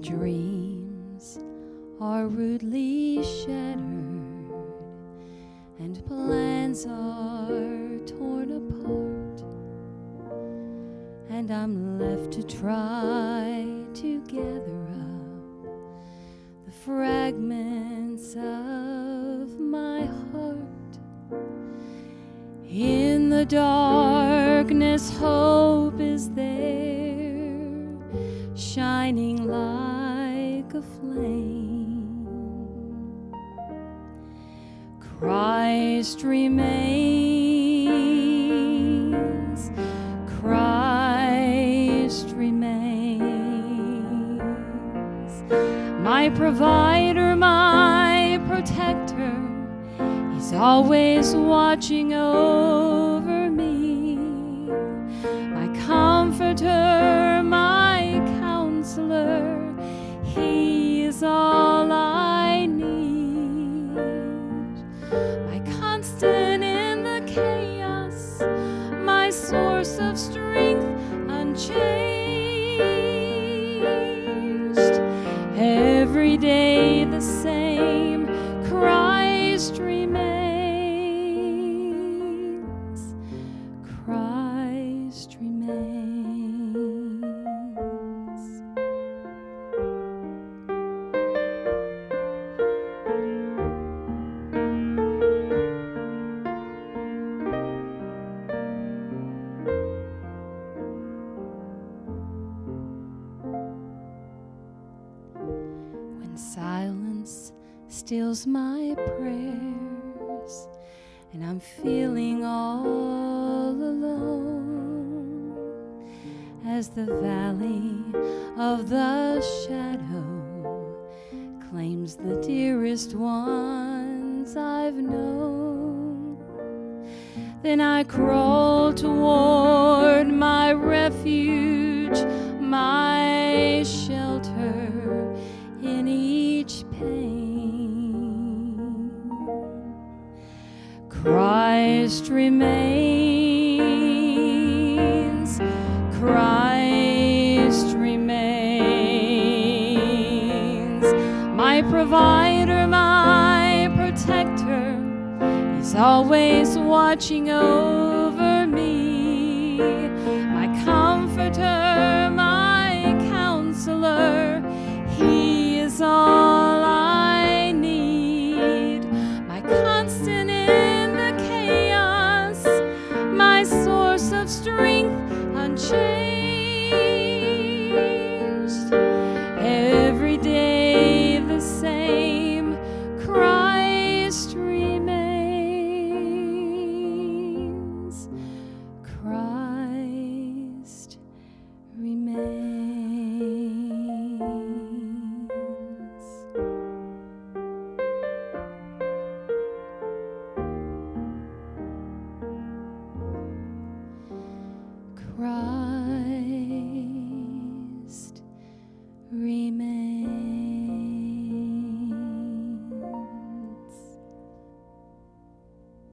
dreams are rudely shattered, and plans are torn apart, and I'm left to try to gather up the fragments of my heart. In the darkness, hope is there, shining like a flame. Christ remains, Christ remains, my provider, my protector. He's always watching over me, my comforter, my counselor. He is all I need, my constant in the chaos, my source of strength unchanged. Every day the same, Christ remains, Christ remains. When silence steals my prayers and I'm feeling all alone, as the valley of the shadow claims the dearest ones I've known, then I crawl toward my refuge, my shelter in each pain. Christ remains, Christ remains, my provider, my protector. He's always watching over me, my comforter, my counselor. He is all I need, my constant in the chaos, my source of strength unchanged.